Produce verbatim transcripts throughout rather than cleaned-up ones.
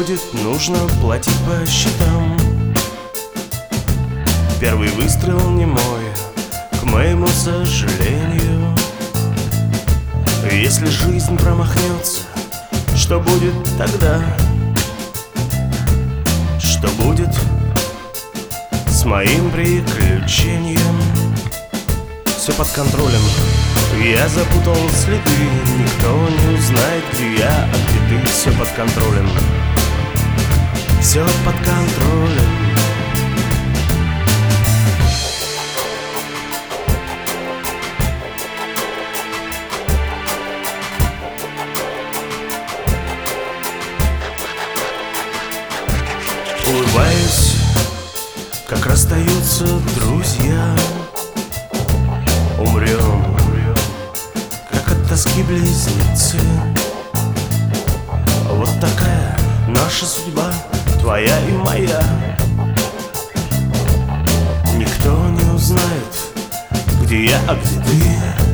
будет нужно платить по счетам. Первый выстрел не мой, к моему сожалению. Если жизнь промахнется, что будет тогда? Что будет с моим приключением? Все под контролем, я запутал следы. Никто не узнает, где я, а где ты. Все под контролем, все под контролем. Улыбаюсь, как расстаются друзья. Умрем, как от тоски близнецы. Вот такая наша судьба, твоя и моя. Никто не узнает, где я, а где ты.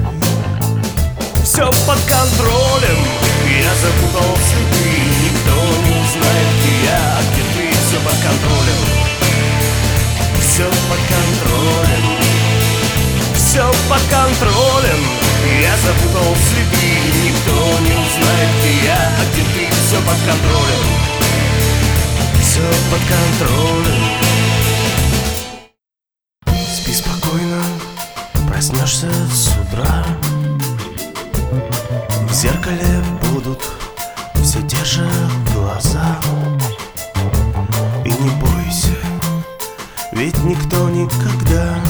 Все под контролем, я запутал следы. Никто не узнает, где я, а где ты. Все под контролем, все под контролем. Все под контролем, я запутал следы. Никто не узнает, где я, а где ты. Все под контролем, все под контролем. Спи спокойно, проснешься с утра. В зеркале будут все те же глаза. И не бойся, ведь никто никогда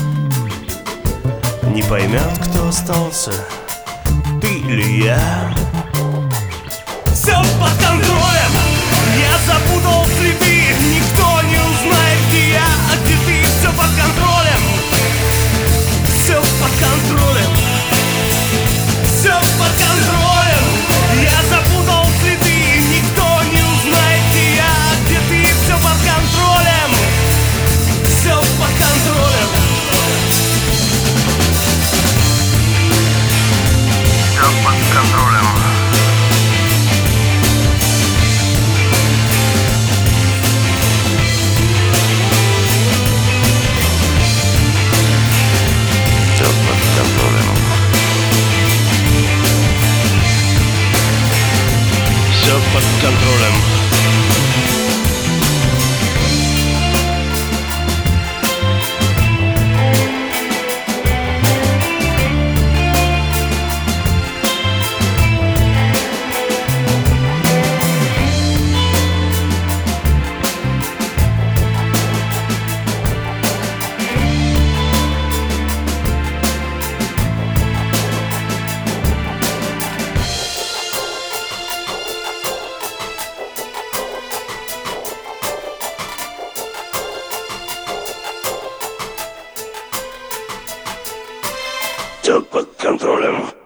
не поймет, кто остался, ты или я. Все под контролем, я запутал следы. Никто не узнает, где я, а где ты. Все под контролем, все под контролем, все под контролем. Я запутал следы. Никто не узнает, где я, а где ты. Все под контролем, все под контролем. Все под контролем. Все под контролем. Все под контролем. Все под контролем.